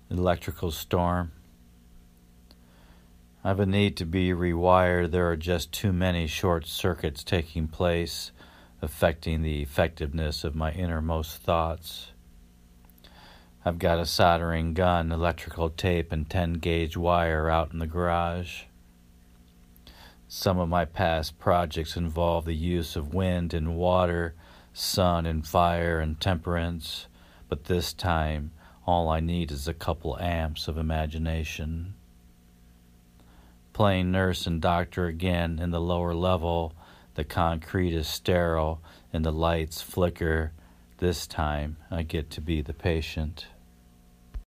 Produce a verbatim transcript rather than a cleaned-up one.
electrical storm. I have a need to be rewired. There are just too many short circuits taking place, affecting the effectiveness of my innermost thoughts. I've got a soldering gun, electrical tape, and ten gauge wire out in the garage. Some of my past projects involve the use of wind and water, sun and fire and temperance, but this time all I need is a couple amps of imagination. Playing nurse and doctor again in the lower level, the concrete is sterile and the lights flicker. This time I get to be the patient.